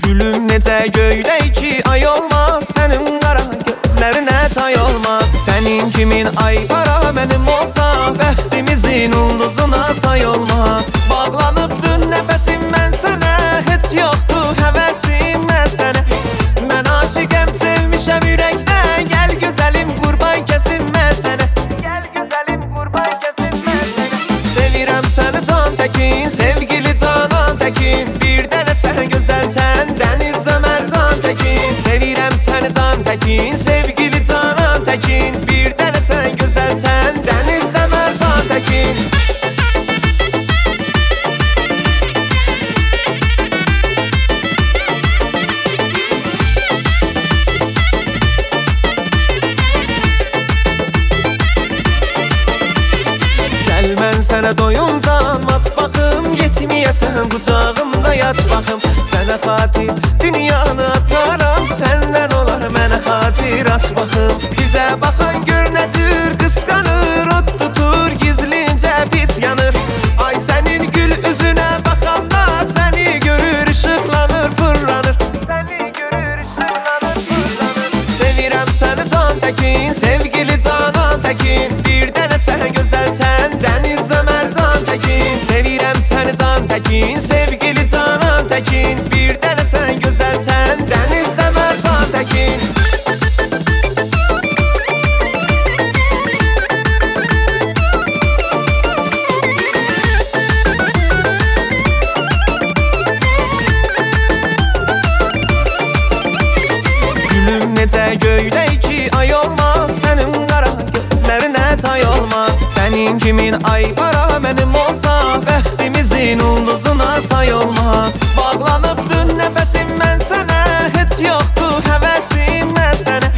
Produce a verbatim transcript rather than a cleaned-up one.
Gülüm necə göydək ki ay olmaz, sənin qara gözlərinə tay olmaz. Sənin kimin ay para mənim olsa, bəxtimizin ulduzuna say olmaz. Bağlanıbdın nəfəsim mən sənə, heç yoxdur həvəsim mən sənə. Mən aşiqəm sevmişəm ürəkdən, gəl gözəlim qurban kəsim mən sənə. Gəl gözəlim qurban kəsim mən sənə. Sevirəm səni can təkin, sevgili canan təkin. Bir dənə sən gözəlsən, dənizə mərdan təkin. Sevirəm səni can təkin, sevgili canan təkin. Bir dənə sən gözəlsən, dənizə mərdan təkin. Gəl mən sənə doyunca mat baxım, yetməyəsən qucağımda yat baxım. Sənə xatir dünyanı ataram, səndən olar mənə xatir at baxım. Bizə baxan gör nə cür qısqanır, od tutur gizlincə pis yanır. Ay sənin gül üzünə baxanda, səni görür işıqlanır fırlanır. Səni görür işıqlanır fırlanır. Sevirəm səni can təkin, sevgili canan təkin. Bir dənə sən gözəlsən, dənizə mərdan təkin. Sevirəm səni can təkin, sevgili canan təkin. Bir dənə sən gözəlsən, dənizə mərdan təkin. Gülüm necə göydək ki ay olmaz, sənin qara gözlərinə tay olmaz. Sənin kimin ay para mənim olsa, bəxtimizin ulduzuna say olmaz. Bağlanıbdın nəfəsim mən sənə, heç yoxdur həvəsim mən sənə.